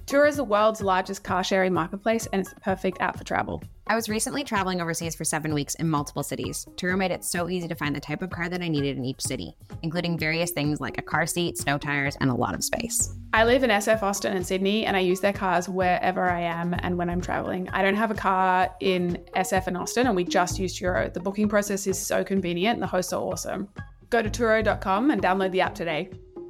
Turo is the world's largest car sharing marketplace, and it's the perfect app for travel. I was recently traveling overseas for 7 weeks in multiple cities. Turo made it so easy to find the type of car that I needed in each city, including various things like a car seat, snow tires, and a lot of space. I live in SF, Austin, and Sydney, and I use their cars wherever I am and when I'm traveling. I don't have a car in SF and Austin, and we just use Turo. The booking process is so convenient, and the hosts are awesome. Go to Turo.com and download the app today.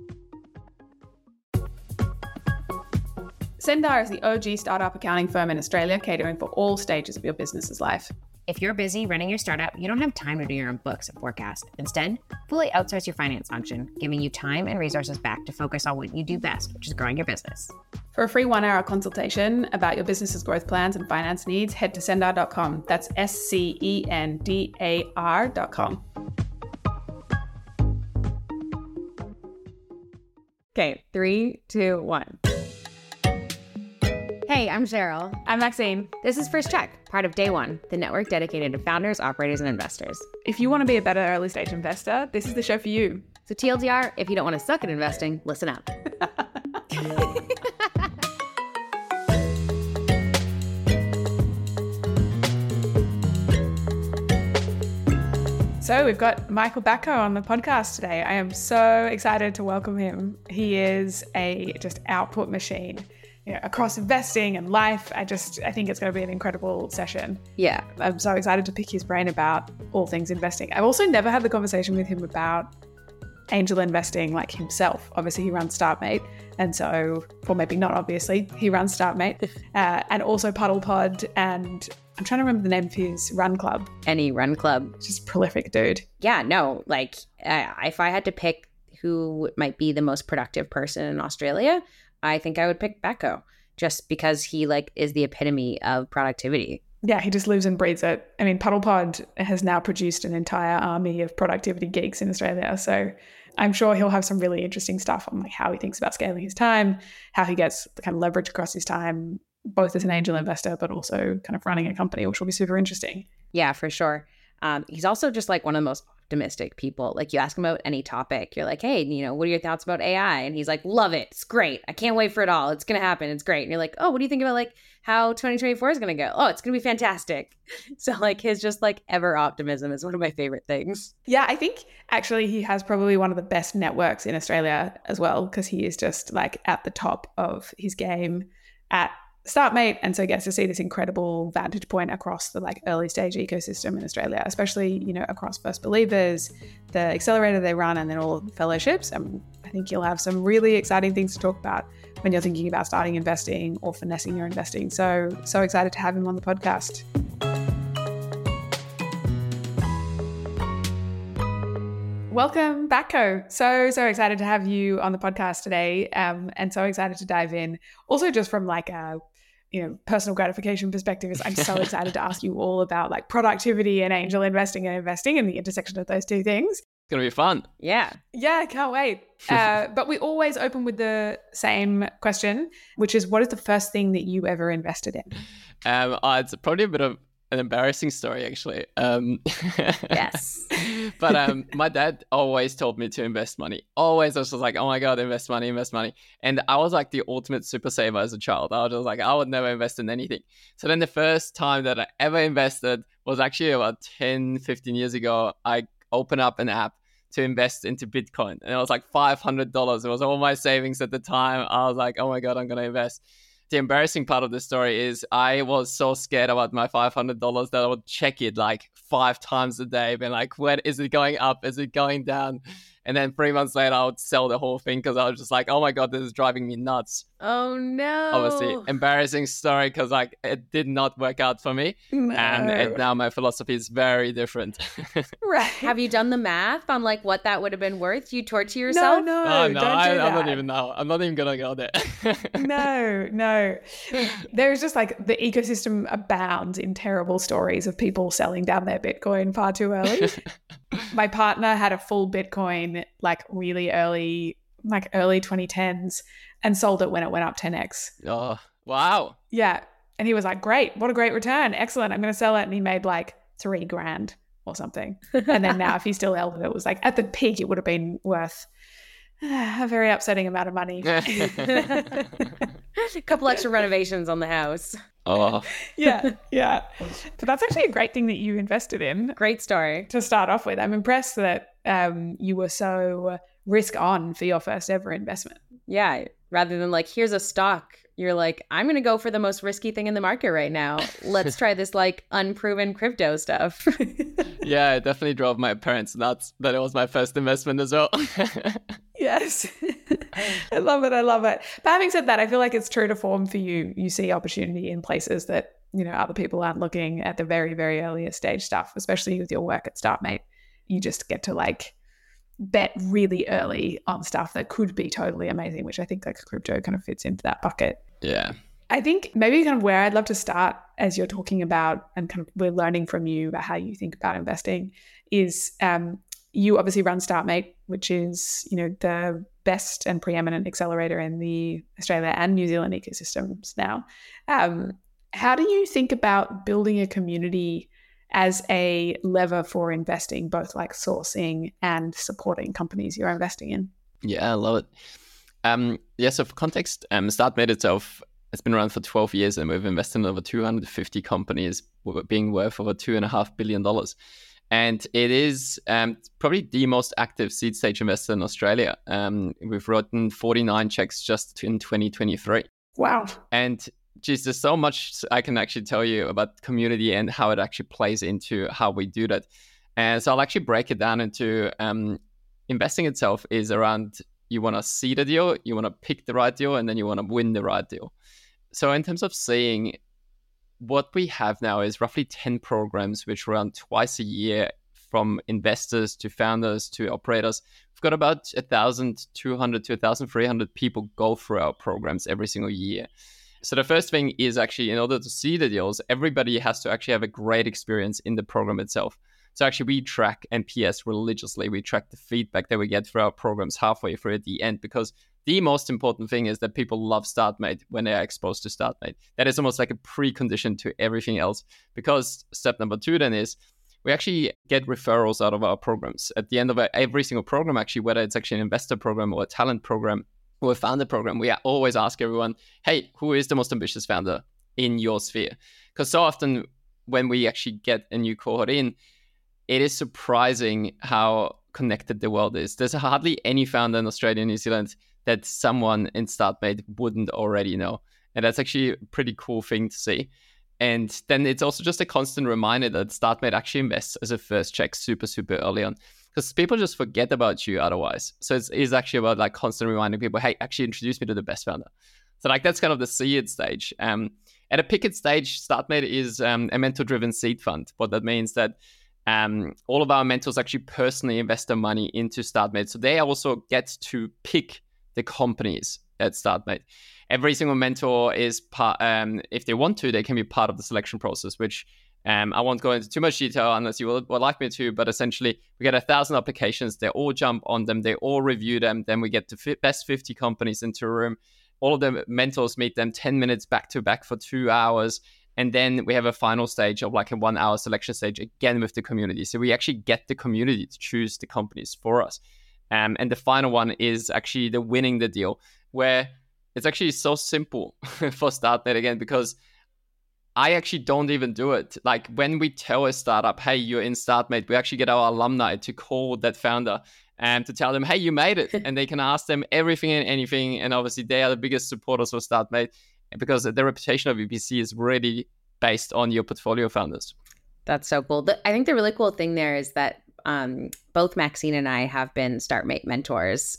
Sendar is the OG startup accounting firm in Australia, catering for all stages of your business's life. If you're busy running your startup, you don't have time to do your own books and forecast. Instead, fully outsource your finance function, giving you time and resources back to focus on what you do best, which is growing your business. For a free 1-hour consultation about your business's growth plans and finance needs, head to sendar.com. That's SCENDAR.com. Okay, 3, 2, 1. Hey, I'm Cheryl. I'm Maxine. This is First Check, part of Day One, the network dedicated to founders, operators, and investors. If you want to be a better early stage investor, this is the show for you. So TLDR, if you don't want to suck at investing, listen up. So we've got Michael Batko on the podcast today. I am so excited to welcome him. He is a just output machine. Across investing and life. I think it's going to be an incredible session. Yeah. I'm so excited to pick his brain about all things investing. I've also never had the conversation with him about angel investing like himself. Obviously, he runs StartMate. And so, or maybe not obviously, he runs StartMate and also Puddle Pod. And I'm trying to remember the name of his run club. Any run club. Just prolific dude. Yeah, no, like if I had to pick who might be the most productive person in Australia, I think I would pick Batko just because he is the epitome of productivity. Yeah, he just lives and breathes it. I mean, Puddle Pod has now produced an entire army of productivity geeks in Australia. So I'm sure he'll have some really interesting stuff on how he thinks about scaling his time, how he gets the kind of leverage across his time, both as an angel investor, but also kind of running a company, which will be super interesting. Yeah, for sure. He's also just one of the most optimistic people. You ask him about any topic, you're like, hey, what are your thoughts about AI? And he's like, love it. It's great. I can't wait for it all. It's going to happen. It's great. And you're like, oh, what do you think about how 2024 is going to go? Oh, it's going to be fantastic. So his just ever optimism is one of my favorite things. Yeah, I think actually he has probably one of the best networks in Australia as well, because he is just at the top of his game at StartMate, and so gets to see this incredible vantage point across the early stage ecosystem in Australia, especially across First Believers, the accelerator they run, and then all of the fellowships. I think you'll have some really exciting things to talk about when you're thinking about starting investing or finessing your investing. So excited to have him on the podcast. Welcome, Batko. So excited to have you on the podcast today, and so excited to dive in. Also, just from a personal gratification perspective, is I'm so excited to ask you all about productivity and angel investing and the intersection of those two things. It's going to be fun. Yeah, can't wait. But we always open with the same question, which is, what is the first thing that you ever invested in? It's probably a bit of an embarrassing story, actually. Yes. But my dad always told me to invest money. Always. I was just like, oh my God, invest money. And I was the ultimate super saver as a child. I was just I would never invest in anything. So then the first time that I ever invested was actually about 10, 15 years ago. I opened up an app to invest into Bitcoin. And it was $500. It was all my savings at the time. I was like, oh my God, I'm going to invest. The embarrassing part of the story is I was so scared about my $500 that I would check it 5 times a day, being when is it going up? Is it going down? And then 3 months later, I would sell the whole thing because I was just oh my God, this is driving me nuts. Oh no. Obviously, embarrassing story because it did not work out for me. No. And now my philosophy is very different. Right. Have you done the math on what that would have been worth? You torture yourself? No, I'm not even going to go there. No. There's just the ecosystem abounds in terrible stories of people selling down their Bitcoin far too early. My partner had a full Bitcoin really early 2010s and sold it when it went up 10x. Oh, wow. Yeah. And he was great. What a great return. Excellent. I'm going to sell it. And he made $3,000 or something. And then now if he still held it, it was at the peak, it would have been worth A very upsetting amount of money. A couple extra renovations on the house. Oh, Yeah. But that's actually a great thing that you invested in Great story. to start off with. I'm impressed that you were so risk on for your first ever investment. Yeah. Rather than like, here's a stock, you're like, I'm going to go for the most risky thing in the market right now. Let's try this like unproven crypto stuff. yeah, it definitely drove my parents nuts that it was my first investment as well. Yes. I love it. But having said that, I feel like it's true to form for you. You see opportunity in places that, other people aren't looking at the very, very earliest stage stuff, especially with your work at StartMate. You just get to like bet really early on stuff that could be totally amazing, which I think like crypto kind of fits into that bucket. Yeah. I think maybe kind of where I'd love to start as you're talking about and kind of we're learning from you about how you think about investing is you obviously run StartMate, which is, the best and preeminent accelerator in the Australia and New Zealand ecosystems now. How do you think about building a community as a lever for investing, both like sourcing and supporting companies you're investing in? Yeah, I love it. So for context, StartMate itself has been around for 12 years and we've invested in over 250 companies being worth over $2.5 billion. And it is probably the most active seed stage investor in Australia. We've written 49 checks just in 2023. Wow. And geez, there's so much I can actually tell you about community and how it actually plays into how we do that. And so I'll actually break it down into investing itself is around you want to see the deal, you want to pick the right deal, and then you want to win the right deal. So in terms of seeing, what we have now is roughly 10 programs which run twice a year from investors to founders to operators. We've got about 1,200 to 1,300 people go through our programs every single year. So the first thing is actually, in order to see the deals, everybody has to actually have a great experience in the program itself. So actually we track NPS religiously. We track the feedback that we get through our programs halfway through at the end, because the most important thing is that people love StartMate when they are exposed to StartMate. That is almost like a precondition to everything else, because step number 2 then is we actually get referrals out of our programs. At the end of every single program, actually, whether it's actually an investor program or a talent program, or a founder program, we always ask everyone, hey, who is the most ambitious founder in your sphere? Because so often when we actually get a new cohort in, it is surprising how connected the world is. There's hardly any founder in Australia and New Zealand that someone in StartMate wouldn't already know. And that's actually a pretty cool thing to see. And then it's also just a constant reminder that StartMate actually invests as a first check super, super early on, because people just forget about you otherwise. So it's actually about like constantly reminding people, hey, actually introduce me to the best founder. So like that's kind of the seed stage. At a picket stage, StartMate is a mentor-driven seed fund. What that means that all of our mentors actually personally invest their money into StartMate. So they also get to pick the companies at StartMate. Every single mentor is part, if they want to, they can be part of the selection process, which I won't go into too much detail unless you would like me to, but essentially we get 1,000 applications. They all jump on them. They all review them. Then we get the best 50 companies into a room. All of the mentors meet them 10 minutes back to back for 2 hours. And then we have a final stage of like a 1 hour selection stage again with the community. So we actually get the community to choose the companies for us. And the final one is actually the winning the deal, where it's actually so simple for StartMate again, because I actually don't even do it. Like when we tell a startup, hey, you're in StartMate, we actually get our alumni to call that founder and to tell them, hey, you made it. And they can ask them everything and anything. And obviously they are the biggest supporters of StartMate, because the reputation of VPC is really based on your portfolio founders. That's so cool. I think the really cool thing there is that both Maxine and I have been StartMate mentors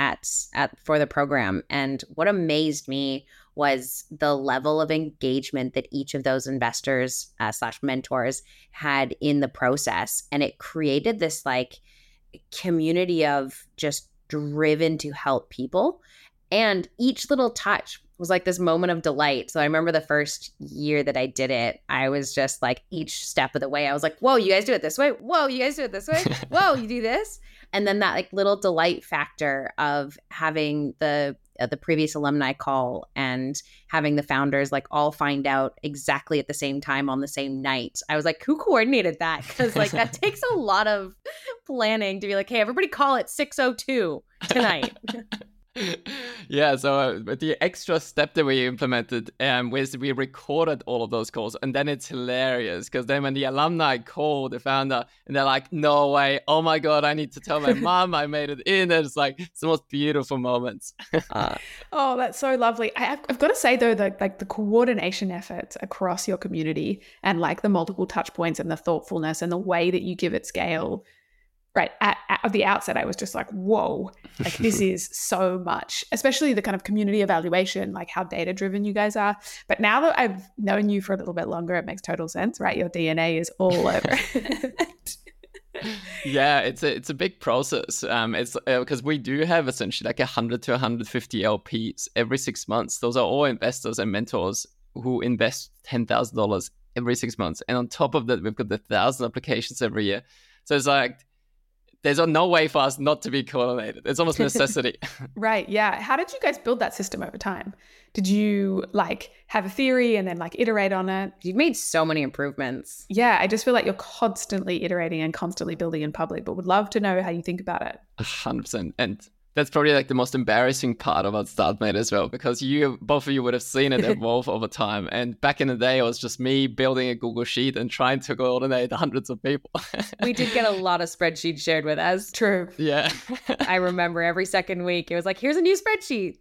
for the program. And what amazed me was the level of engagement that each of those investors / mentors had in the process. And it created this like community of just driven to help people. And each little touch was like this moment of delight. So I remember the first year that I did it, I was just like each step of the way, I was like, whoa, you guys do it this way. Whoa, you guys do it this way. Whoa, you do this. And then that like little delight factor of having the the previous alumni call and having the founders like all find out exactly at the same time on the same night. I was like, who coordinated that? Because like that takes a lot of planning to be like, hey, everybody call at 6:02 tonight. Yeah, so the extra step that we implemented was we recorded all of those calls, and then it's hilarious because then when the alumni call the founder and they're like, no way, oh my god, I need to tell my mom I made it in, and it's like it's the most beautiful moments. Oh, that's so lovely. I've got to say though, that like the coordination efforts across your community and like the multiple touch points and the thoughtfulness and the way that you give it scale, right at the outset, I was just like, whoa, like this is so much, especially the kind of community evaluation, like how data driven you guys are. But now that I've known you for a little bit longer, it makes total sense, right? Your DNA is all over it. Yeah, it's a big process. It's because we do have essentially like 100 to 150 LPs every 6 months. Those are all investors and mentors who invest $10,000 every 6 months, and on top of that, we've got the 1,000 applications every year. So it's like there's no way for us not to be coordinated. It's almost necessity. Right. Yeah. How did you guys build that system over time? Did you like have a theory and then like iterate on it? You've made so many improvements. Yeah. I just feel like you're constantly iterating and constantly building in public, but would love to know how you think about it. 100%. And that's probably like the most embarrassing part about StartMate as well, because both of you would have seen it evolve over time. And back in the day, it was just me building a Google Sheet and trying to coordinate hundreds of people. We did get a lot of spreadsheets shared with us. True. Yeah. I remember every second week, it was like, here's a new spreadsheet.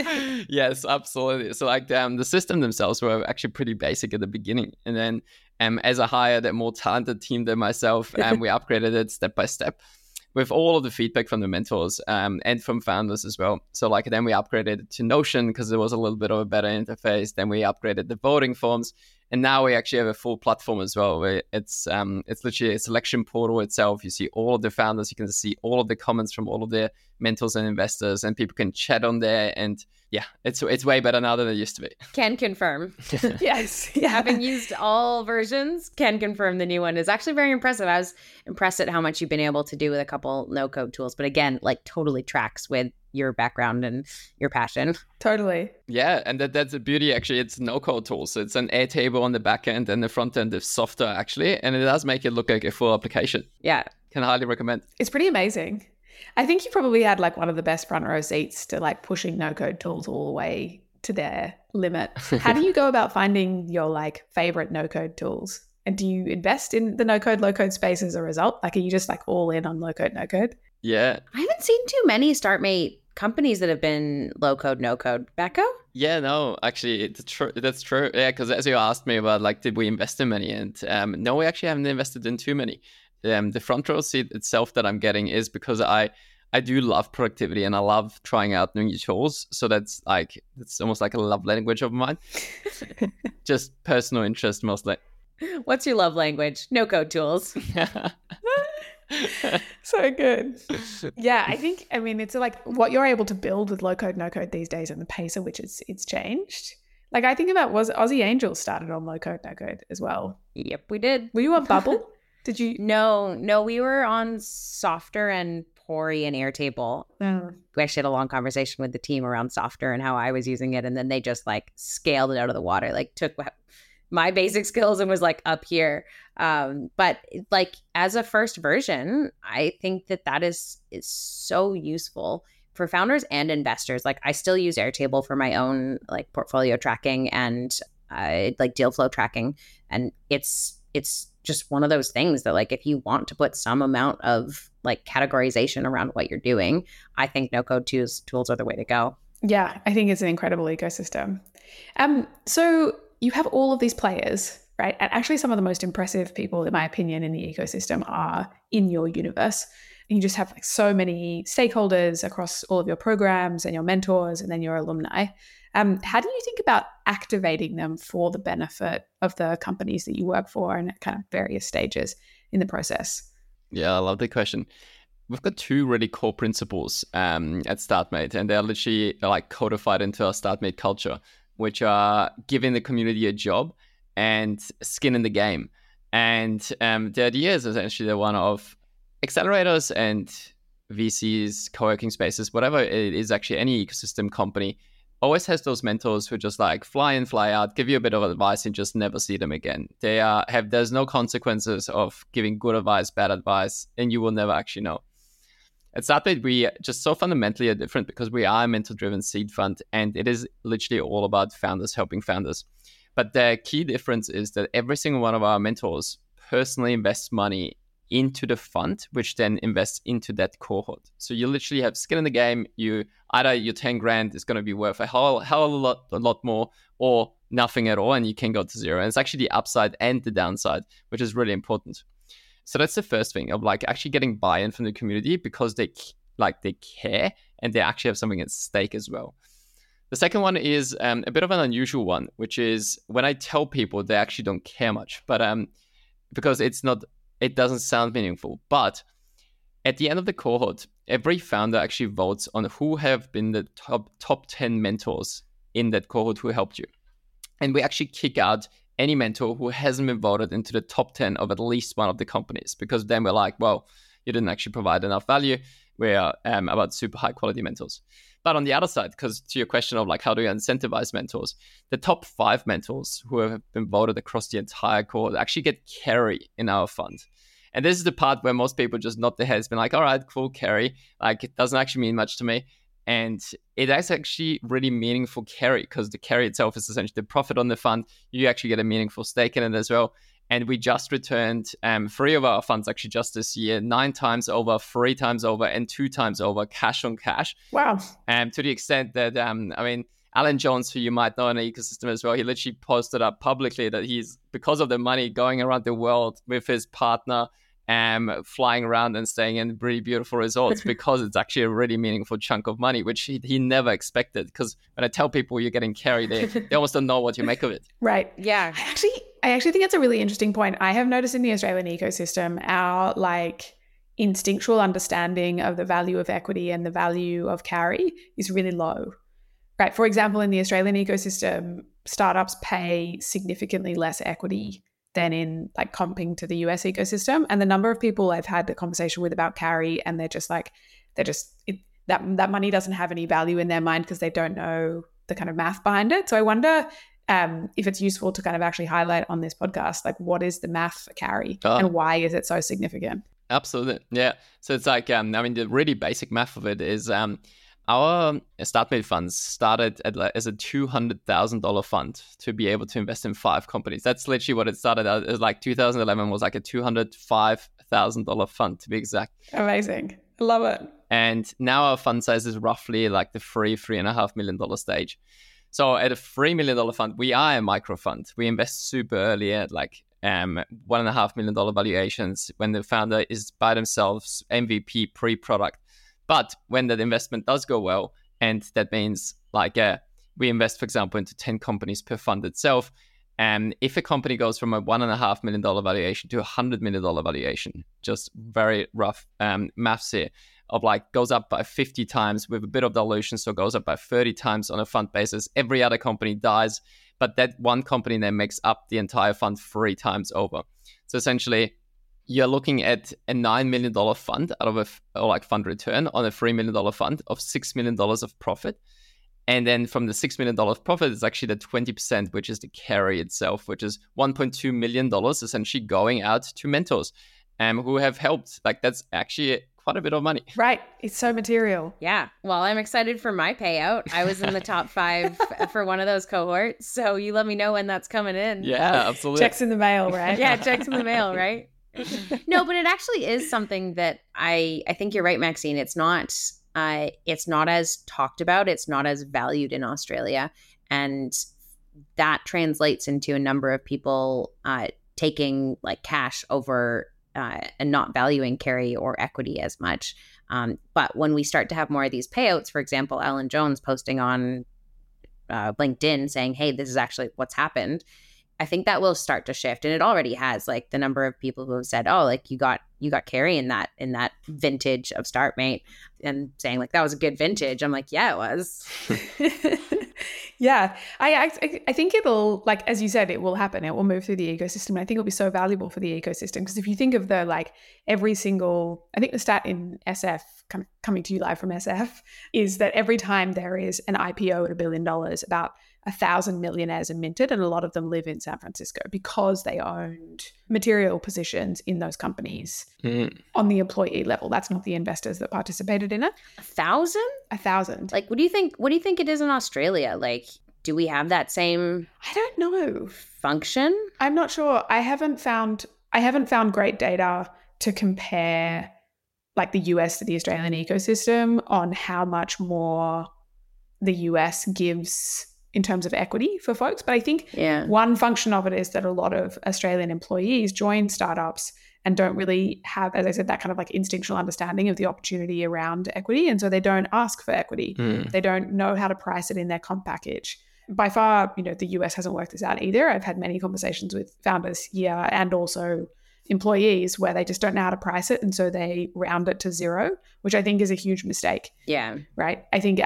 Yes, absolutely. So like the system themselves were actually pretty basic at the beginning. And then as I hired a more talented team than myself, we upgraded it step by step, with all of the feedback from the mentors and from founders as well. So like then we upgraded it to Notion because there was a little bit of a better interface. Then we upgraded the voting forms. And now we actually have a full platform as well, where it's literally a selection portal itself. You see all of the founders, you can see all of the comments from all of their mentors and investors, and people can chat on there. And yeah, it's way better now than it used to be. Can confirm. Yes. Yeah. Having used all versions, can confirm the new one is actually very impressive. I was impressed at how much you've been able to do with a couple no-code tools. But again, like totally tracks with your background and your passion. Totally. Yeah, and that's the beauty, actually. It's no-code tools. So it's an Airtable on the back end, and the front end is softer, actually. And it does make it look like a full application. Yeah. Can highly recommend. It's pretty amazing. I think you probably had like one of the best front row seats to like pushing no-code tools all the way to their limit. How do you go about finding your like favorite no-code tools? And do you invest in the no-code, low-code space as a result? Like, are you just like all in on low-code, no-code? Yeah. I haven't seen too many StartMate companies that have been low-code, no-code. Becco? Yeah, no, actually, it's true. That's true. Yeah, because as you asked me about, like, did we invest in many? And no, we actually haven't invested in too many. The front row seat itself that I'm getting is because I do love productivity and I love trying out new tools. So that's like, it's almost like a love language of mine. Just personal interest mostly. What's your love language? No-code tools. So good. Yeah, I mean, it's like what you're able to build with low code, no code these days and the pace at which it's changed. Like I think about was Aussie Angels started on low code, no code as well. Yep, we did. Were you on Bubble? Did you? No, we were on Softer and Pori and Airtable. Oh. We actually had a long conversation with the team around Softer and how I was using it. And then they just like scaled it out of the water, like took my basic skills and was like up here. But like as a first version, I think that is so useful for founders and investors. Like I still use Airtable for my own like portfolio tracking and like deal flow tracking. And it's just one of those things that like if you want to put some amount of like categorization around what you're doing, I think no code tools are the way to go. Yeah, I think it's an incredible ecosystem. So you have all of these players, right? And actually some of the most impressive people, in my opinion, in the ecosystem are in your universe. And you just have like so many stakeholders across all of your programs and your mentors and then your alumni. How do you think about activating them for the benefit of the companies that you work for and at kind of various stages in the process? Yeah, I love the question. We've got two really core principles at StartMate, and they're literally like codified into our StartMate culture, which are giving the community a job and skin in the game. And the idea is essentially the one of accelerators and VCs, co-working spaces, whatever it is, actually any ecosystem company always has those mentors who just like fly in, fly out, give you a bit of advice and just never see them again. There's no consequences of giving good advice, bad advice, and you will never actually know. At StartMate, we just so fundamentally are different because we are a mentor-driven seed fund, and it is literally all about founders helping founders. But the key difference is that every single one of our mentors personally invests money into the fund, which then invests into that cohort. So you literally have skin in the game. Either your 10 grand is going to be worth a lot more, or nothing at all, and you can go to zero. And it's actually the upside and the downside, which is really important. So that's the first thing of like actually getting buy-in from the community because they care and they actually have something at stake as well. The second one is a bit of an unusual one, which is when I tell people they actually don't care much, but because it doesn't sound meaningful. But at the end of the cohort, every founder actually votes on who have been the top 10 mentors in that cohort who helped you. And we actually kick out any mentor who hasn't been voted into the top 10 of at least one of the companies, because then we're like, well, you didn't actually provide enough value. We're about super high quality mentors. But on the other side, because to your question of like, how do you incentivize mentors? The top 5 mentors who have been voted across the entire cohort actually get carry in our fund. And this is the part where most people just nod their heads, been like, all right, cool, carry. Like, it doesn't actually mean much to me. And it is actually really meaningful carry, because the carry itself is essentially the profit on the fund. You actually get a meaningful stake in it as well. And we just returned 3 of our funds actually just this year, 9 times over, 3 times over, and 2 times over, cash on cash. Wow. To the extent that, Alan Jones, who you might know in the ecosystem as well, he literally posted up publicly that he's, because of the money, going around the world with his partner, flying around and staying in really beautiful resorts because it's actually a really meaningful chunk of money, which he never expected. Because when I tell people you're getting carried, they almost don't know what you make of it. Right. Yeah. I actually think it's a really interesting point. I have noticed in the Australian ecosystem, our like instinctual understanding of the value of equity and the value of carry is really low. Right. For example, in the Australian ecosystem, startups pay significantly less equity than in like comping to the US ecosystem. And the number of people I've had a conversation with about carry, and that money doesn't have any value in their mind because they don't know the kind of math behind it. So I wonder if it's useful to kind of actually highlight on this podcast, like what is the math for carry and why is it so significant? Absolutely. Yeah. So it's like, the really basic math of it is our StartMate funds started as a $200,000 fund to be able to invest in 5 companies. That's literally what it started out as. Like 2011 was like a $205,000 fund to be exact. Amazing. I love it. And now our fund size is roughly like the $3.5 million stage. So at a $3 million fund, we are a micro fund. We invest super early at like $1.5 million valuations when the founder is by themselves, MVP, pre-product. But when that investment does go well, and that means like we invest, for example, into 10 companies per fund itself, and if a company goes from a $1.5 million valuation to a $100 million valuation, just very rough maths here, of like goes up by 50 times with a bit of dilution, so goes up by 30 times on a fund basis. Every other company dies, but that one company then makes up the entire fund 3 times over. So essentially, you're looking at a $9 million fund out of fund return on a $3 million fund of $6 million of profit. And then from the $6 million profit is actually the 20%, which is the carry itself, which is $1.2 million essentially going out to mentors who have helped. Like that's actually quite a bit of money. Right. It's so material. Yeah. Well, I'm excited for my payout. I was in the top 5 for one of those cohorts. So you let me know when that's coming in. Yeah, absolutely. Checks in the mail, right? Yeah, checks in the mail, right? No, but it actually is something that I think you're right, Maxine. It's not as talked about. It's not as valued in Australia. And that translates into a number of people taking like cash over and not valuing carry or equity as much. But when we start to have more of these payouts, for example, Alan Jones posting on LinkedIn saying, hey, this is actually what's happened, I think that will start to shift. And it already has, like the number of people who have said, oh, like you got carry in that vintage of StartMate, and saying like, that was a good vintage. I'm like, yeah, it was. Yeah. I think it'll, like, as you said, it will happen. It will move through the ecosystem. And I think it'll be so valuable for the ecosystem. Because if you think of the, like, every single, I think the stat in SF kind of coming to you live from SF, is that every time there is an IPO at $1 billion, about 1,000 millionaires are minted, and a lot of them live in San Francisco because they owned material positions in those companies on the employee level. That's not the investors that participated in it. 1,000? 1,000. Like, what do you think it is in Australia? Like, do we have that same I don't know. function? I'm not sure. I haven't found great data to compare like the US to the Australian ecosystem on how much more the US gives in terms of equity for folks. But I think one function of it is that a lot of Australian employees join startups and don't really have, as I said, that kind of like instinctual understanding of the opportunity around equity. And so they don't ask for equity. They don't know how to price it in their comp package. By far, the US hasn't worked this out either. I've had many conversations with founders here and also employees where they just don't know how to price it. And so they round it to zero, which I think is a huge mistake. Yeah. Right. I think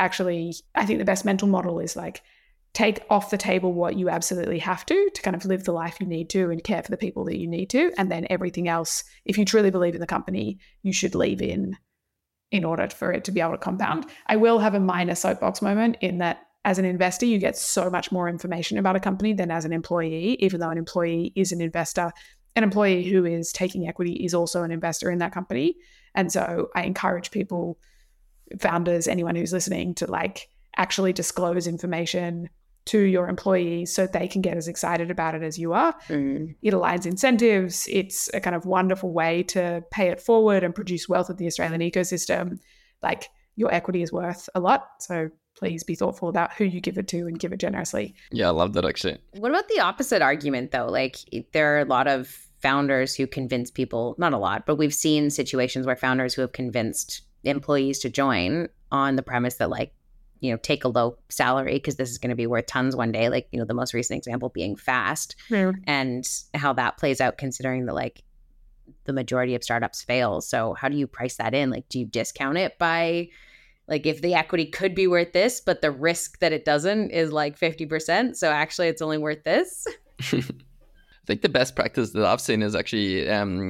the best mental model is like, take off the table what you absolutely have to kind of live the life you need to and care for the people that you need to. And then everything else, if you truly believe in the company, you should leave in order for it to be able to compound. I will have a minor soapbox moment in that as an investor, you get so much more information about a company than as an employee, even though an employee is an investor. An employee who is taking equity is also an investor in that company. And so I encourage people, founders, anyone who's listening, to like actually disclose information to your employees so they can get as excited about it as you are. It aligns incentives. It's a kind of wonderful way to pay it forward and produce wealth in the Australian ecosystem. Like, your equity is worth a lot. So please be thoughtful about who you give it to and give it generously. Yeah, I love that actually. What about the opposite argument though? Like, there are a lot of founders who convince people, not a lot, but we've seen situations where founders who have convinced employees to join on the premise that like, take a low salary because this is going to be worth tons one day. Like, the most recent example being Fast, and how that plays out considering that like the majority of startups fail. So how do you price that in? Like, do you discount it by like, if the equity could be worth this, but the risk that it doesn't is like 50%. So actually it's only worth this. I think the best practice that I've seen is actually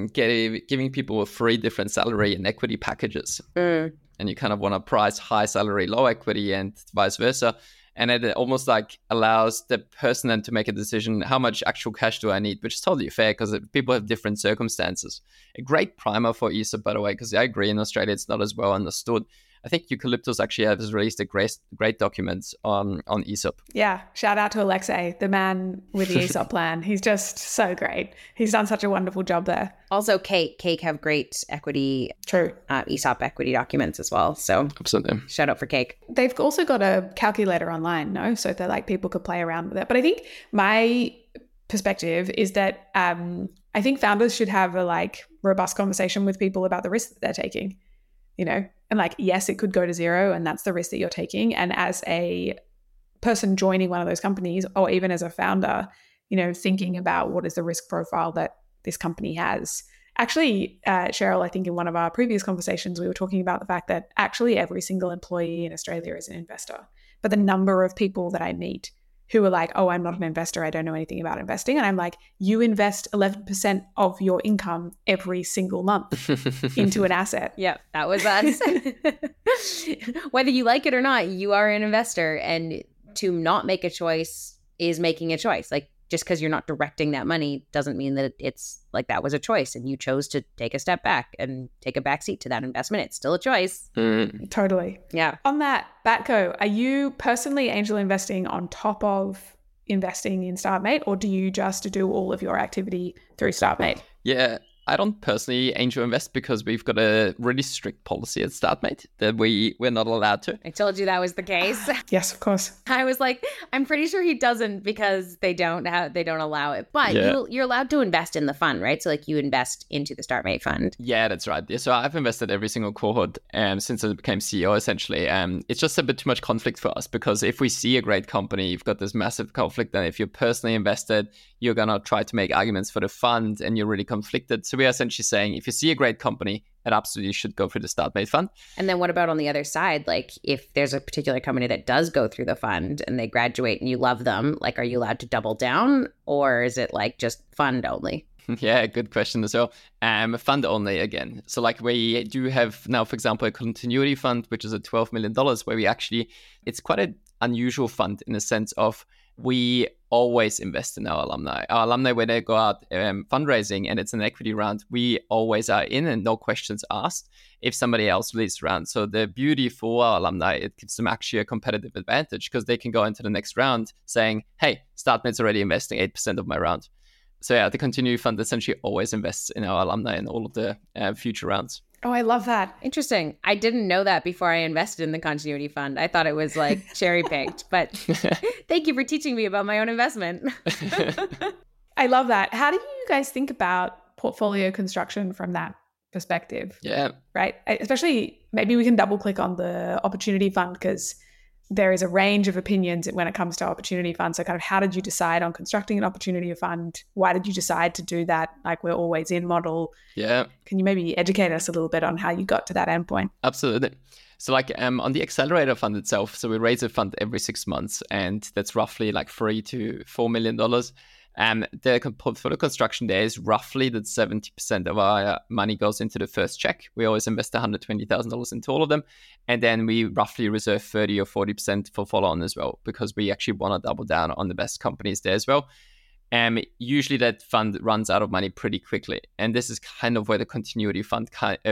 giving people 3 different salary and equity packages. And you kind of want to price high salary, low equity, and vice versa. And it almost like allows the person then to make a decision, how much actual cash do I need, which is totally fair because people have different circumstances. A great primer for ESOP, by the way, because I agree in Australia it's not as well understood. I think Eucalyptus actually has released a great document on ESOP. Yeah, shout out to Alexei, the man with the ESOP plan. He's just so great. He's done such a wonderful job there. Also, Cake have great equity, ESOP equity documents as well. So absolutely, shout out for Cake. They've also got a calculator online, no? So that like people could play around with it. But I think my perspective is that I think founders should have a like robust conversation with people about the risk that they're taking. And like, yes, it could go to zero and that's the risk that you're taking. And as a person joining one of those companies, or even as a founder, thinking about what is the risk profile that this company has. Actually, Cheryl, I think in one of our previous conversations, we were talking about the fact that actually every single employee in Australia is an investor. But the number of people that I meet who are like, oh, I'm not an investor, I don't know anything about investing. And I'm like, you invest 11% of your income every single month into an asset. Yeah, that was us. Whether you like it or not, you are an investor. And to not make a choice is making a choice. Like, just because you're not directing that money doesn't mean that it's like that was a choice and you chose to take a step back and take a backseat to that investment. It's still a choice. Totally. Yeah. On that, Batco, are you personally angel investing on top of investing in StartMate, or do you just do all of your activity through StartMate? Yeah, I don't personally angel invest because we've got a really strict policy at StartMate that we're not allowed to. I told you that was the case. Yes, of course. I was like, I'm pretty sure he doesn't because they don't allow it. But you're allowed to invest in the fund, right? So like you invest into the StartMate fund. Yeah, that's right. Yeah, so I've invested every single cohort since I became CEO, essentially. It's just a bit too much conflict for us because if we see a great company, you've got this massive conflict. And if you're personally invested, you're going to try to make arguments for the fund and you're really conflicted. So we are essentially saying if you see a great company, it absolutely should go through the StartMate fund. And then what about on the other side? Like if there's a particular company that does go through the fund and they graduate and you love them, like are you allowed to double down or is it like just fund only? Yeah, good question as well. Fund only again. So like we do have now, for example, a continuity fund, which is a $12 million, where we actually, it's quite an unusual fund in the sense of we always invest in our alumni. Our alumni, when they go out fundraising and it's an equity round, we always are in and no questions asked if somebody else leads the round. So the beauty for our alumni, it gives them actually a competitive advantage because they can go into the next round saying, hey, StartMate's already investing 8% of my round. So yeah, the continuity fund essentially always invests in our alumni in all of the future rounds. Oh, I love that. Interesting. I didn't know that before I invested in the continuity fund. I thought it was like cherry picked, but thank you for teaching me about my own investment. I love that. How do you guys think about portfolio construction from that perspective? Yeah. Right. Especially maybe we can double click on the opportunity fund because there is a range of opinions when it comes to opportunity funds. So kind of how did you decide on constructing an opportunity fund? Why did you decide to do that? Like we're always in model. Yeah. Can you maybe educate us a little bit on how you got to that endpoint? Absolutely. So like on the accelerator fund itself, so we raise a fund every 6 months and that's roughly like $3 to $4 million. The portfolio construction there is roughly that 70% of our money goes into the first check. We always invest $120,000 into all of them. And then we roughly reserve 30 or 40% for follow-on as well, because we actually want to double down on the best companies there as well. Usually that fund runs out of money pretty quickly. And this is kind of where the continuity fund,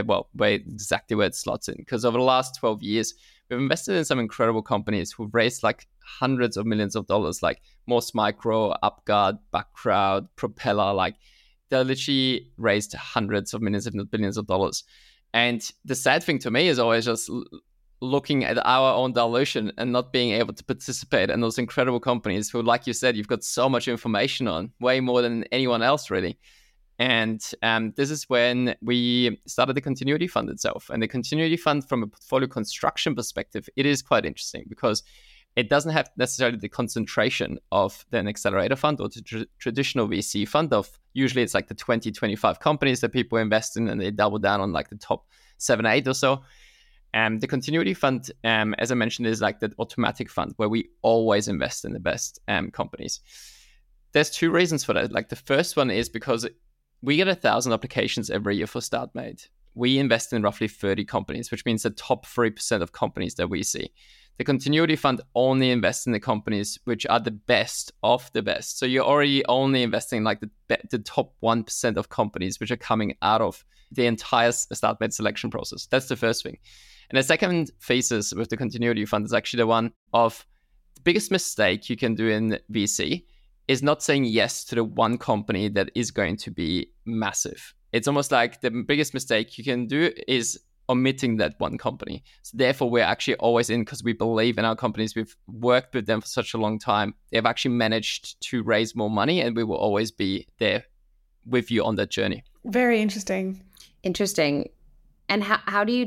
exactly where it slots in. Because over the last 12 years, we've invested in some incredible companies who've raised like hundreds of millions of dollars, like Morse Micro, UpGuard, Backcrowd, Propeller. Like they literally raised hundreds of millions, if not billions of dollars. And the sad thing to me is always just looking at our own dilution and not being able to participate in those incredible companies who, like you said, you've got so much information on, way more than anyone else really. And this is when we started the continuity fund itself. And the continuity fund, from a portfolio construction perspective, it is quite interesting because it doesn't have necessarily the concentration of an accelerator fund or the traditional VC fund of usually it's like the 20, 25 companies that people invest in and they double down on like the top 7, 8 or so. The continuity fund, as I mentioned, is like the automatic fund where we always invest in the best companies. There's 2 reasons for that. Like the first one is because we get 1,000 applications every year for StartMate. We invest in roughly 30 companies, which means the top 3% of companies that we see. The continuity fund only invests in the companies which are the best of the best. So you're already only investing in like the top 1% of companies which are coming out of the entire StartMate selection process. That's the first thing. And the second thesis with the continuity fund is actually the one of the biggest mistake you can do in VC is not saying yes to the one company that is going to be massive. It's almost like the biggest mistake you can do is omitting that one company. So therefore, we're actually always in because we believe in our companies. We've worked with them for such a long time. They've actually managed to raise more money and we will always be there with you on that journey. Very interesting. Interesting. And how do you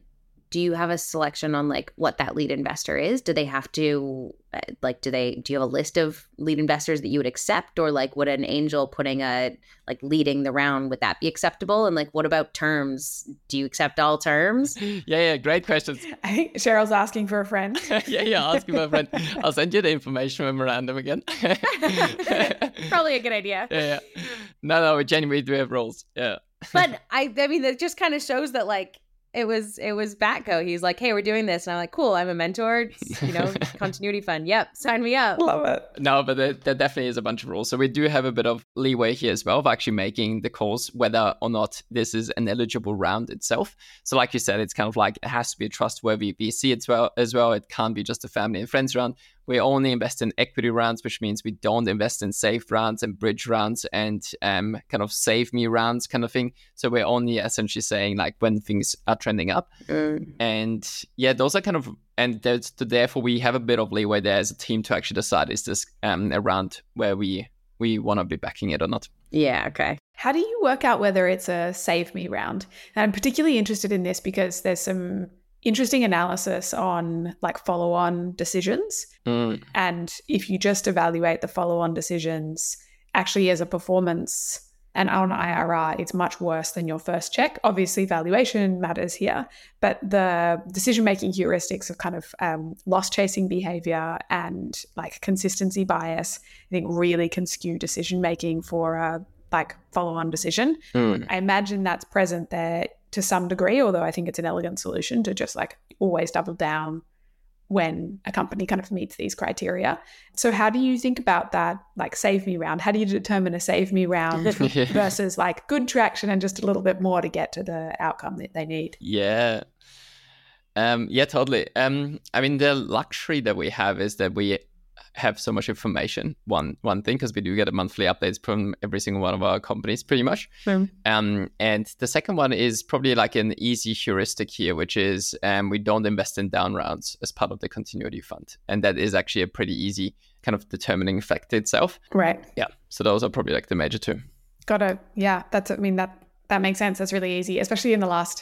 do you have a selection on like what that lead investor is? Do they have to do you have a list of lead investors that you would accept, or like would an angel putting leading the round, would that be acceptable? And like what about terms? Do you accept all terms? Yeah, great questions. I think Cheryl's asking for a friend. yeah, asking for a friend. I'll send you the information memorandum again. Probably a good idea. Yeah. No, we genuinely do have rules. Yeah. But I mean, that just kind of shows that like it was Batco. He's like, hey, we're doing this. And I'm like, cool, I'm a mentor, continuity fund. Yep, sign me up. Love it. No, but there definitely is a bunch of rules. So we do have a bit of leeway here as well of actually making the calls whether or not this is an eligible round itself. So like you said, it's kind of like it has to be a trustworthy VC as well. It can't be just a family and friends round. We only invest in equity rounds, which means we don't invest in safe rounds and bridge rounds and kind of save me rounds kind of thing. So we're only essentially saying like when things are trending up. And yeah, those are kind of, and therefore we have a bit of leeway there as a team to actually decide is this a round where we want to be backing it or not. Yeah, okay. How do you work out whether it's a save me round? And I'm particularly interested in this because there's some interesting analysis on like follow-on decisions. And if you just evaluate the follow-on decisions actually as a performance and on IRR, it's much worse than your first check. Obviously, valuation matters here, but the decision-making heuristics of kind of loss-chasing behavior and like consistency bias, I think really can skew decision-making for like follow-on decision. I imagine that's present there to some degree, although I think it's an elegant solution to just like always double down when a company kind of meets these criteria. So how do you think about that, like save me round? How do you determine a save me round versus like good traction and just a little bit more to get to the outcome that they need? Yeah. Yeah, totally. I mean, the luxury that we have is that we have so much information. One thing, because we do get a monthly updates from every single one of our companies, pretty much. And the second one is probably like an easy heuristic here, which is we don't invest in down rounds as part of the continuity fund, and that is actually a pretty easy kind of determining factor itself. Right. Yeah. So those are probably like the major two. Got it. Yeah. That makes sense. That's really easy, especially in the last.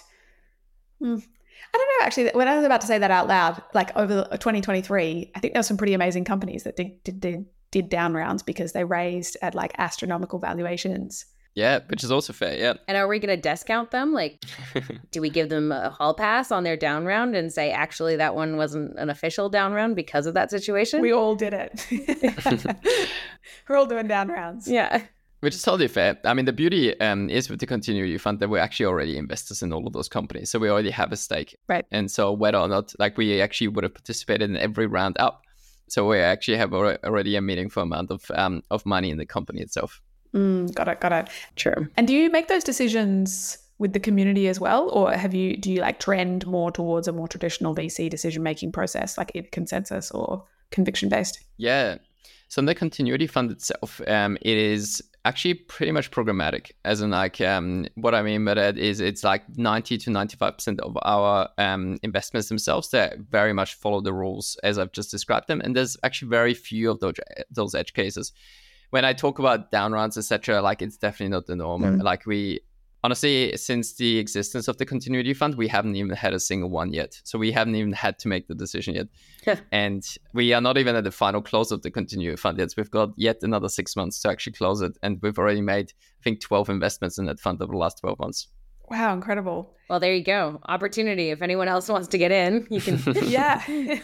I don't know, actually, when I was about to say that out loud, like over 2023, I think there were some pretty amazing companies that did down rounds because they raised at like astronomical valuations. Yeah, which is also fair, yeah. And are we going to discount them? Like, do we give them a hall pass on their down round and say, actually, that one wasn't an official down round because of that situation? We all did it. We're all doing down rounds. Yeah. Which is totally fair. I mean, the beauty is with the continuity fund that we're actually already investors in all of those companies. So we already have a stake. Right. And so whether or not, like we actually would have participated in every round up. So we actually have already a meaningful amount of money in the company itself. Got it. True. And do you make those decisions with the community as well? Or do you like trend more towards a more traditional VC decision-making process, like either consensus or conviction-based? Yeah. So in the continuity fund itself, it is actually pretty much programmatic, as in like what I mean by that is it's like 90 to 95% of our investments themselves that very much follow the rules as I've just described them, and there's actually very few of those edge cases. When I talk about down rounds, etc., like it's definitely not the norm. Like we honestly, since the existence of the continuity fund, we haven't even had a single one yet. So we haven't even had to make the decision yet. And we are not even at the final close of the continuity fund yet. So we've got yet another 6 months to actually close it. And we've already made, I think, 12 investments in that fund over the last 12 months. Wow, incredible. Well, there you go. Opportunity. If anyone else wants to get in, you can. Yeah.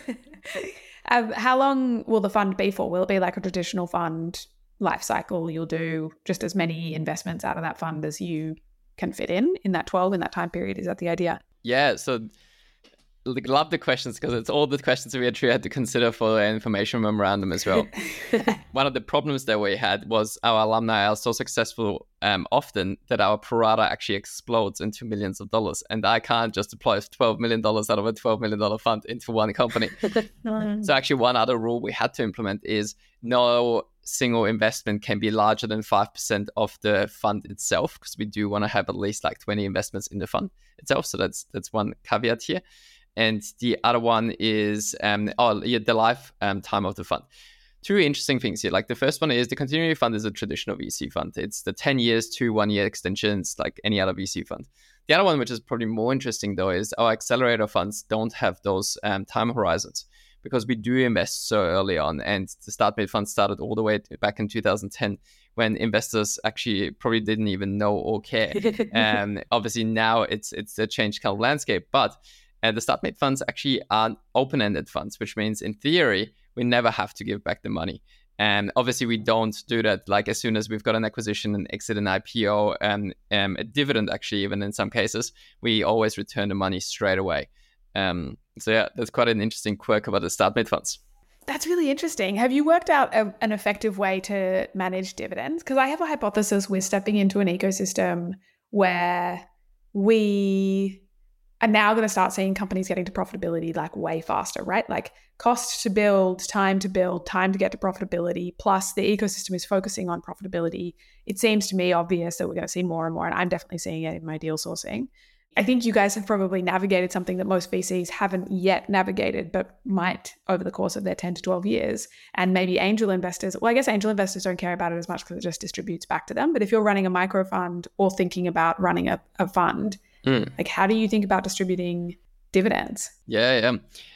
How long will the fund be for? Will it be like a traditional fund life cycle? You'll do just as many investments out of that fund as you can fit in that 12 in that time period. Is that the idea? Yeah. So love the questions because it's all the questions we actually had to consider for the information memorandum as well. One of the problems that we had was our alumni are so successful often that our pro rata actually explodes into millions of dollars. And I can't just deploy $12 million out of a $12 million fund into one company. So actually one other rule we had to implement is no single investment can be larger than 5% of the fund itself, because we do want to have at least like 20 investments in the fund itself. So that's one caveat here. And the other one is the lifetime of the fund. Two interesting things here. Like the first one is the continuity fund is a traditional VC fund. It's the 10 years to 1 year extensions like any other VC fund. The other one, which is probably more interesting though, is our accelerator funds don't have those time horizons, because we do invest so early on. And the StartMate fund started all the way back in 2010 when investors actually probably didn't even know or care. And obviously now it's a changed kind of landscape, but the StartMate funds actually are open-ended funds, which means in theory, we never have to give back the money. And obviously we don't do that. Like as soon as we've got an acquisition, an exit, an IPO, a dividend, actually, even in some cases, we always return the money straight away. So yeah, that's quite an interesting quirk about the StartMate funds. That's really interesting. Have you worked out an effective way to manage dividends? Because I have a hypothesis we're stepping into an ecosystem where we are now going to start seeing companies getting to profitability like way faster, right? Like cost to build, time to get to profitability, plus the ecosystem is focusing on profitability. It seems to me obvious that we're going to see more and more, and I'm definitely seeing it in my deal sourcing. I think you guys have probably navigated something that most VCs haven't yet navigated, but might over the course of their 10 to 12 years. And maybe angel investors, well, I guess angel investors don't care about it as much because it just distributes back to them. But if you're running a micro fund or thinking about running a fund, like how do you think about distributing dividends? Yeah.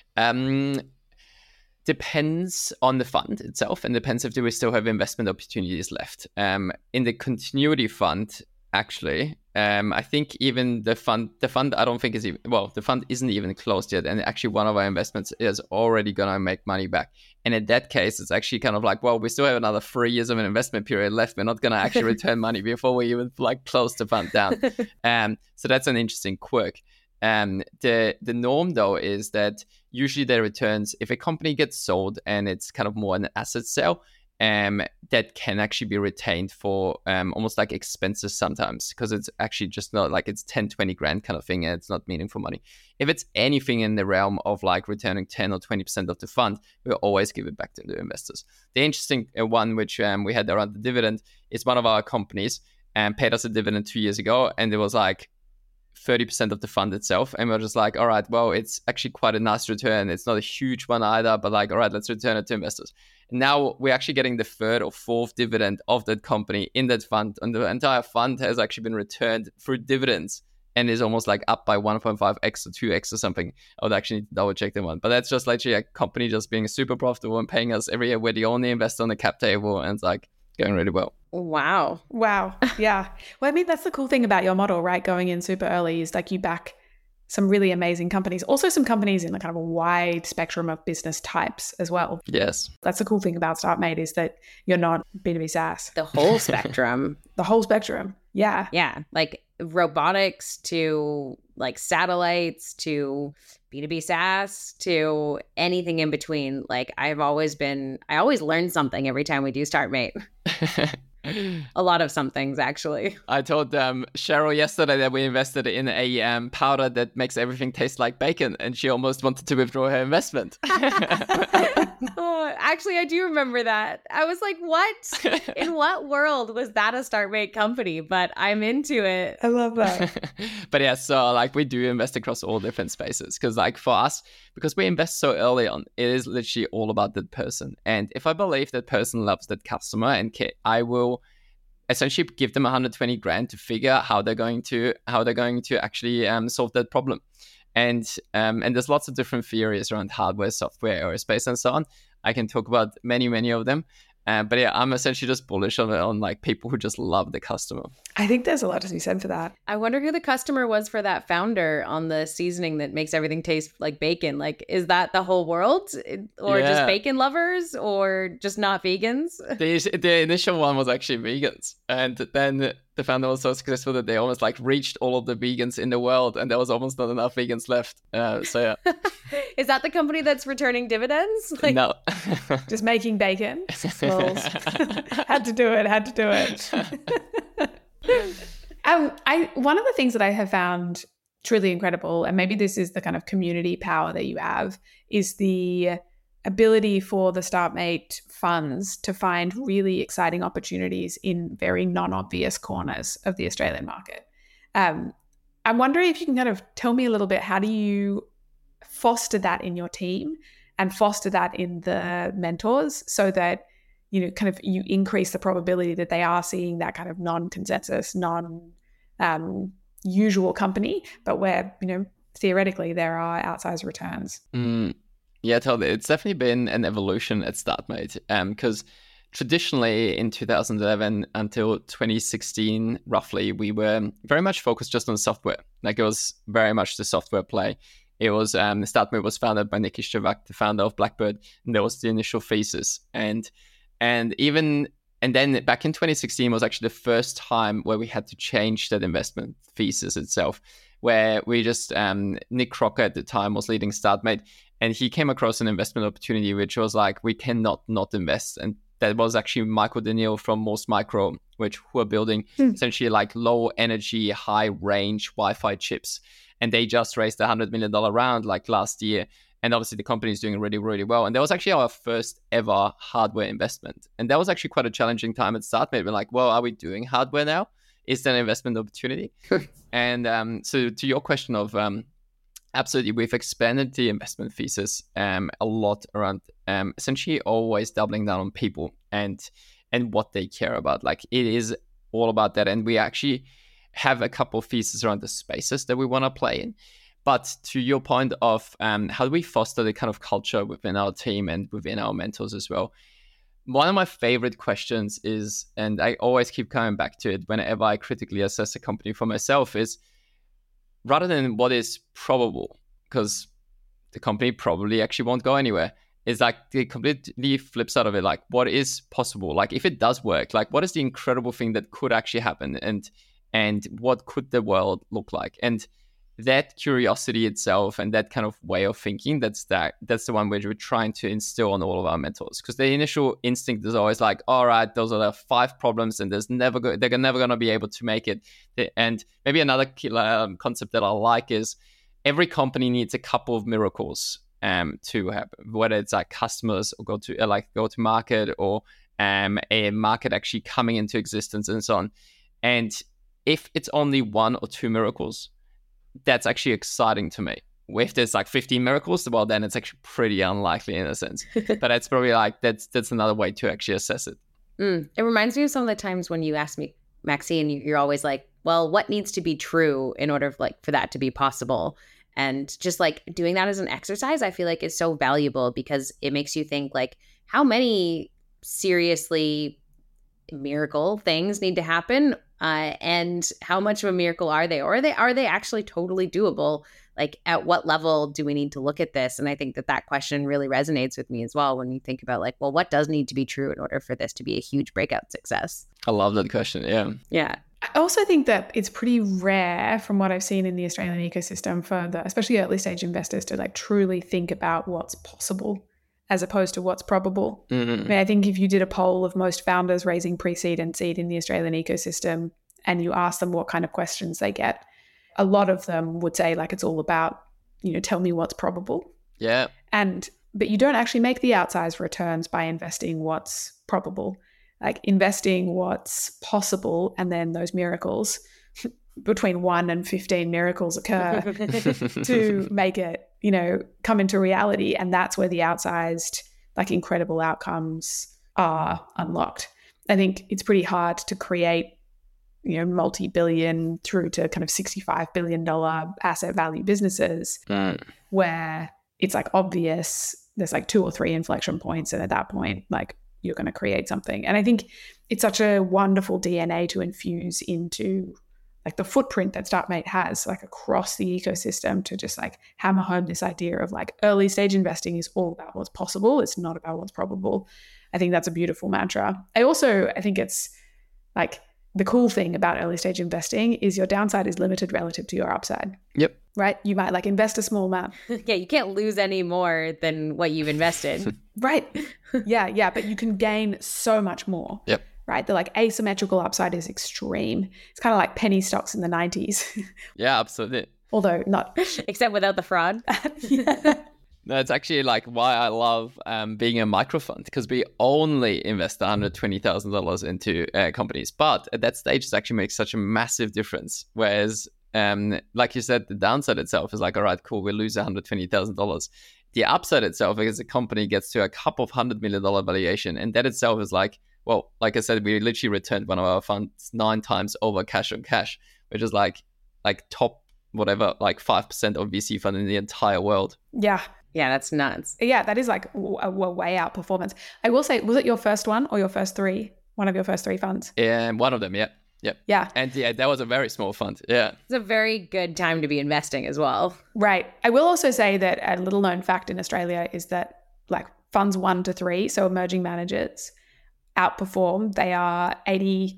Depends on the fund itself, and depends if we still have investment opportunities left. In the continuity fund, actually, I think even the fund I don't think is even, well, the fund isn't even closed yet, and actually one of our investments is already gonna make money back. And in that case, it's actually kind of like, well, we still have another 3 years of an investment period left. We're not gonna actually return money before we even like close the fund down. So that's an interesting quirk. The norm though is that usually the returns, if a company gets sold and it's kind of more an asset sale, that can actually be retained for almost like expenses sometimes, because it's actually just not like it's 10, 20 grand kind of thing, and it's not meaningful money. If it's anything in the realm of like returning 10 or 20% of the fund, we'll always give it back to the investors. The interesting one, which we had around the dividend, is one of our companies paid us a dividend 2 years ago, and it was like 30% of the fund itself, and we're just like, all right, well, it's actually quite a nice return. It's not a huge one either, but like, all right, let's return it to investors. And now we're actually getting the third or fourth dividend of that company in that fund, and the entire fund has actually been returned through dividends and is almost like up by 1.5x or 2x or something. I would actually need to double check that one, but that's just literally a company just being super profitable and paying us every year. We're the only investor on the cap table, and it's like going really well. Wow. Yeah. Well, I mean, that's the cool thing about your model, right? Going in super early is like you back some really amazing companies, also some companies in the kind of a wide spectrum of business types as well. Yes. That's the cool thing about StartMate, is that you're not B2B SaaS. The whole spectrum. The whole spectrum. Yeah. Yeah. Like robotics to like satellites to B2B SaaS to anything in between. Like I always learn something every time we do StartMate. A lot of some things, actually. I told Cheryl yesterday that we invested in a powder that makes everything taste like bacon, and she almost wanted to withdraw her investment. Actually, I do remember that. I was like, what? In what world was that a StartMate company? But I'm into it. I love that. But yeah, so like we do invest across all different spaces, because like for us, because we invest so early on, it is literally all about that person. And if I believe that person loves that customer and I will essentially give them 120 grand to figure out how they're going to actually solve that problem. And there's lots of different theories around hardware, software, aerospace, and so on. I can talk about many of them. But yeah, I'm essentially just bullish on like people who just love the customer. I think there's a lot to be said for that. I wonder who the customer was for that founder on the seasoning that makes everything taste like bacon. Like, is that the whole world, or just bacon lovers, or just not vegans? The initial one was actually vegans, and then the founder was so successful that they almost like reached all of the vegans in the world, and there was almost not enough vegans left. So yeah. Is that the company that's returning dividends? Like, no. Just making bacon. Had to do it. One of the things that I have found truly incredible, and maybe this is the kind of community power that you have, is the ability for the StartMate funds to find really exciting opportunities in very non-obvious corners of the Australian market. I'm wondering if you can kind of tell me a little bit, how do you foster that in your team and foster that in the mentors, so that you increase the probability that they are seeing that kind of non-consensus, usual company, but where, theoretically there are outsized returns. Yeah, totally. It's definitely been an evolution at StartMate, because traditionally in 2011 until 2016, roughly, we were very much focused just on software. Like it was very much the software play. It was StartMate was founded by Nicky Stravak, the founder of Blackbird, and that was the initial thesis. And then back in 2016 was actually the first time where we had to change that investment thesis itself, where we just, Nick Crocker at the time was leading StartMate, and he came across an investment opportunity which was like, we cannot not invest. And that was actually Michael Daniel from Most Micro, who are building essentially like low energy, high range Wi-Fi chips. And they just raised a $100 million round like last year. And obviously the company is doing really, really well. And that was actually our first ever hardware investment. And that was actually quite a challenging time at StartMate. We're like, well, are we doing hardware now? Is that an investment opportunity? And so to your question of, absolutely, we've expanded the investment thesis a lot around essentially always doubling down on people and what they care about. Like it is all about that. And we actually have a couple of theses around the spaces that we want to play in. But to your point of how do we foster the kind of culture within our team and within our mentors as well? one of my favorite questions is, and I always keep coming back to it whenever I critically assess a company for myself, is rather than what is probable, because the company probably actually won't go anywhere, is like the completely flip side of it. Like, what is possible? Like, if it does work, like, what is the incredible thing that could actually happen? And what could the world look like? And that curiosity itself and that kind of way of thinking, that's the one which we're trying to instill on all of our mentors. Because the initial instinct is always like, all right, those are the 5 problems and they're never going to be able to make it. And maybe another concept that I like is every company needs a couple of miracles to happen, whether it's like customers or go to market, or a market actually coming into existence and so on. And if it's only 1 or 2 miracles, that's actually exciting to me. If there's like 15 miracles, well, then it's actually pretty unlikely in a sense. But it's probably like that's another way to actually assess it. It reminds me of some of the times when you ask me, Maxine, you're always like, well, what needs to be true in order for that to be possible? And just like doing that as an exercise, I feel like is so valuable, because it makes you think like, how many seriously miracle things need to happen, and how much of a miracle are they, or are they actually totally doable? Like, at what level do we need to look at this? And I think that question really resonates with me as well, when you think about like, well, what does need to be true in order for this to be a huge breakout success? I love that question. Yeah. I also think that it's pretty rare, from what I've seen in the Australian ecosystem, for especially early stage investors to like truly think about what's possible as opposed to what's probable. I mean, I think if you did a poll of most founders raising pre-seed and seed in the Australian ecosystem, and you ask them what kind of questions they get, a lot of them would say like, it's all about, tell me what's probable. Yeah. But you don't actually make the outsized returns by investing what's probable. Like, investing what's possible, and then those miracles, between 1 and 15 miracles occur to make it, come into reality. And that's where the outsized, like, incredible outcomes are unlocked. I think it's pretty hard to create, multi-billion through to kind of $65 billion asset value businesses where it's like obvious there's like 2 or 3 inflection points. And at that point, like, you're going to create something. And I think it's such a wonderful DNA to infuse into like the footprint that StartMate has, like across the ecosystem, to just like hammer home this idea of like early stage investing is all about what's possible. It's not about what's probable. I think that's a beautiful mantra. I think it's like, the cool thing about early stage investing is your downside is limited relative to your upside. Yep. Right? You might like invest a small amount. Yeah, you can't lose any more than what you've invested. Right. Yeah. But you can gain so much more. Yep. Right? The like asymmetrical upside is extreme. It's kind of like penny stocks in the 90s. Yeah, absolutely. Although not. Except without the fraud. Yeah. No, it's actually like why I love being a microfund, because we only invest $120,000 into companies. But at that stage, it actually makes such a massive difference. Whereas, like you said, the downside itself is like, all right, cool, we'll lose $120,000. The upside itself is a company gets to a couple of $100 million valuation. And that itself is like, well, like I said, we literally returned one of our funds 9 times over cash on cash, which is like top, whatever, like 5% of VC fund in the entire world. Yeah. Yeah, that's nuts. Yeah, that is like a way out performance. I will say, was it your first one or your first 3? One of your first 3 funds? Yeah, one of them, yeah. Yep. Yeah. And yeah, that was a very small fund. Yeah. It's a very good time to be investing as well. Right. I will also say that a little known fact in Australia is that like funds 1 to 3, so emerging managers, outperform. They are 80%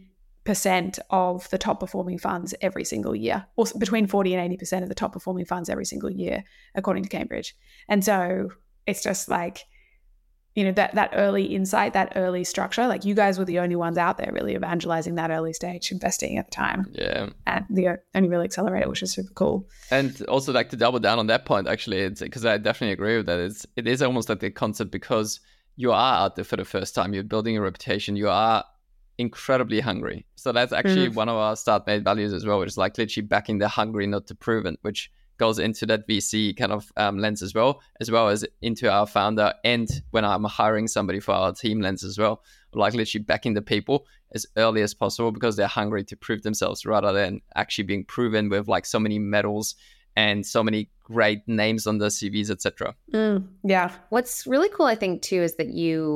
of the top performing funds every single year, or between 40 and 80% of the top performing funds every single year, according to Cambridge. And so it's just like, that early insight, that early structure, like you guys were the only ones out there really evangelizing that early stage investing at the time. Yeah. And the only real accelerator, which is super cool. And also like to double down on that point, actually, it's because I definitely agree with that. It is almost like the concept, because you are out there for the first time, you're building a reputation, you are incredibly hungry. So that's actually one of our StartMate values as well, which is like literally backing the hungry, not the proven, which goes into that VC kind of lens as well as into our founder, and when I'm hiring somebody for our team lens as well, like literally backing the people as early as possible because they're hungry to prove themselves, rather than actually being proven with like so many medals and so many great names on the CVs, etc. Yeah. What's really cool, I think, too, is that you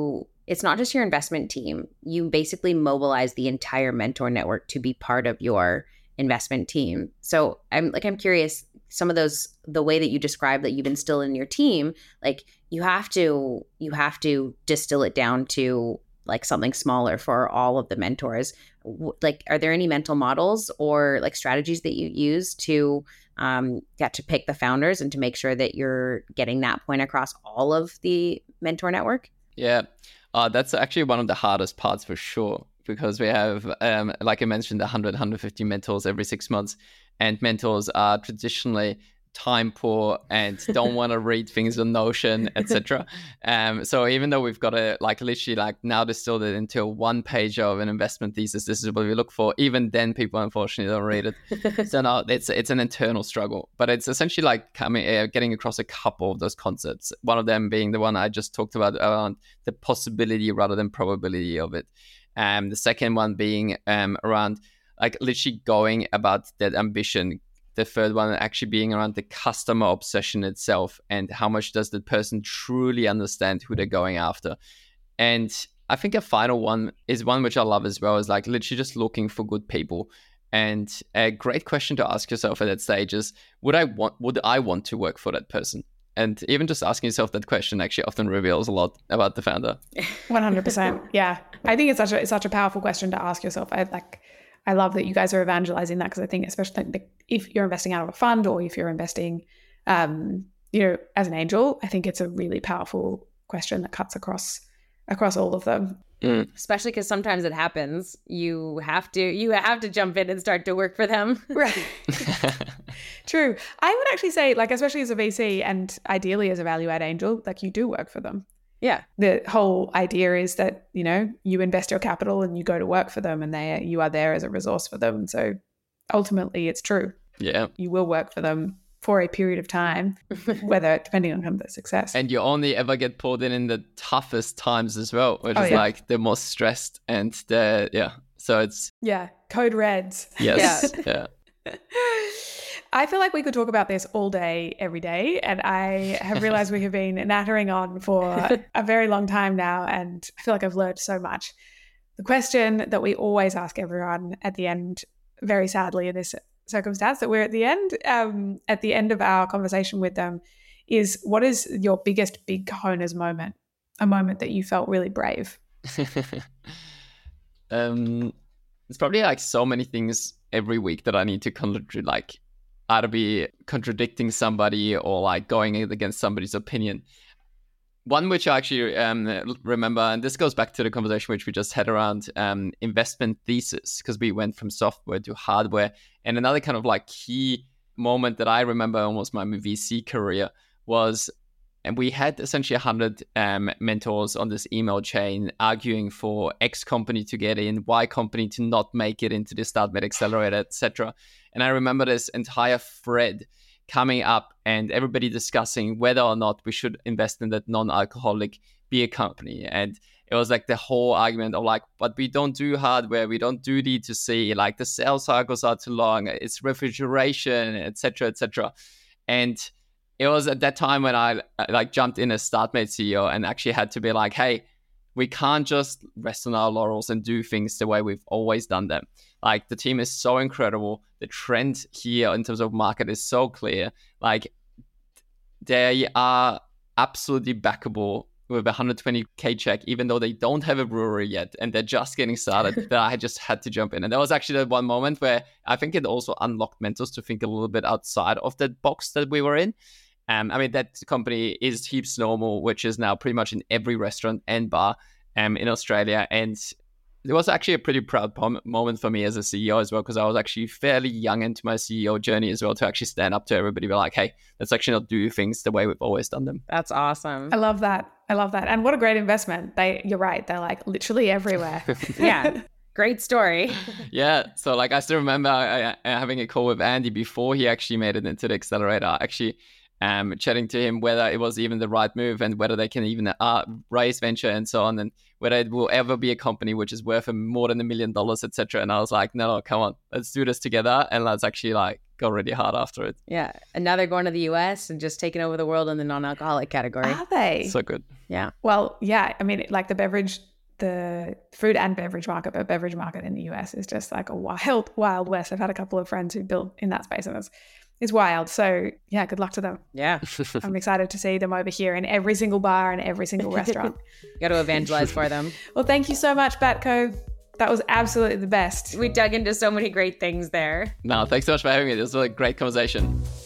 it's not just your investment team. You basically mobilize the entire mentor network to be part of your investment team. So I'm curious, some of those, the way that you describe that you've instilled in your team, like you have to distill it down to like something smaller for all of the mentors. Like, are there any mental models or like strategies that you use to get to pick the founders and to make sure that you're getting that point across all of the mentor network? Yeah, that's actually one of the hardest parts for sure, because we have, like I mentioned, 100, 150 mentors every 6 months, and mentors are traditionally time poor and don't want to read things on Notion, etc. So even though we've got to literally now distilled it into a 1 page of an investment thesis, this is what we look for. Even then, people unfortunately don't read it. So no, it's an internal struggle, but it's essentially like getting across a couple of those concepts. One of them being the one I just talked about around the possibility rather than probability of it. The second one being around like literally going about that ambition. The third one actually being around the customer obsession itself and how much does the person truly understand who they're going after. And I think a final one is one which I love as well, is like literally just looking for good people. And a great question to ask yourself at that stage is, would I want to work for that person? And even just asking yourself that question actually often reveals a lot about the founder. 100%. Yeah. I think it's such a powerful question to ask yourself. I love that you guys are evangelizing that, because I think especially if you're investing out of a fund or if you're investing, as an angel, I think it's a really powerful question that cuts across all of them. Especially because sometimes it happens. You have to jump in and start to work for them. Right. True. I would actually say, especially as a VC and ideally as a value add angel, you do work for them. Yeah. The whole idea is that, you invest your capital and you go to work for them, and you are there as a resource for them. So ultimately it's true. Yeah. You will work for them for a period of time, whether depending on the success. And you only ever get pulled in the toughest times as well, which is like the most stressed and so it's... Yeah. Code reds. Yes. Yeah. I feel like we could talk about this all day, every day. And I have realized we have been nattering on for a very long time now. And I feel like I've learned so much. The question that we always ask everyone at the end, very sadly in this circumstance that we're at the end of our conversation with them, is what is your biggest big cojones moment? A moment that you felt really brave? It's probably so many things every week that I need to either be contradicting somebody or going against somebody's opinion. One which I actually remember, and this goes back to the conversation which we just had around investment thesis, because we went from software to hardware. And another kind of key moment that I remember almost my VC career was, and we had essentially 100 mentors on this email chain arguing for X company to get in, Y company to not make it into the StartMate Accelerator, etc. And I remember this entire thread coming up and everybody discussing whether or not we should invest in that non-alcoholic beer company. And it was the whole argument of but we don't do hardware, we don't do D2C, the sales cycles are too long, it's refrigeration, etc., etc. And it was at that time when I jumped in as StartMate CEO and actually had to be hey, we can't just rest on our laurels and do things the way we've always done them. The team is so incredible. The trend here in terms of market is so clear. They are absolutely backable with a 120K check, even though they don't have a brewery yet and they're just getting started, that I just had to jump in. And that was actually the one moment where I think it also unlocked mentors to think a little bit outside of that box that we were in. That company is Heaps Normal, which is now pretty much in every restaurant and bar in Australia. And it was actually a pretty proud moment for me as a CEO as well, because I was actually fairly young into my CEO journey as well, to actually stand up to everybody and be hey, let's actually not do things the way we've always done them. That's awesome. I love that. And what a great investment. You're right. They're literally everywhere. Yeah. Great story. Yeah. So I still remember having a call with Andy before he actually made it into the accelerator. Actually, chatting to him whether it was even the right move and whether they can even raise venture and so on, and whether it will ever be a company which is worth more than $1 million, etc. And I was like, no, come on, let's do this together and let's actually like go really hard after it. Yeah. And now they're going to the US and just taking over the world in the non-alcoholic category. Are they? So good. Yeah. Well, yeah. I mean, like the food and beverage market, but beverage market in the US is just like a wild west. I've had a couple of friends who built in that space, and it's wild. So yeah, good luck to them. Yeah. I'm excited to see them over here in every single bar and every single restaurant. You got to evangelize for them. Well, thank you so much, Batco. That was absolutely the best. We dug into so many great things there. No, thanks so much for having me. This was a great conversation.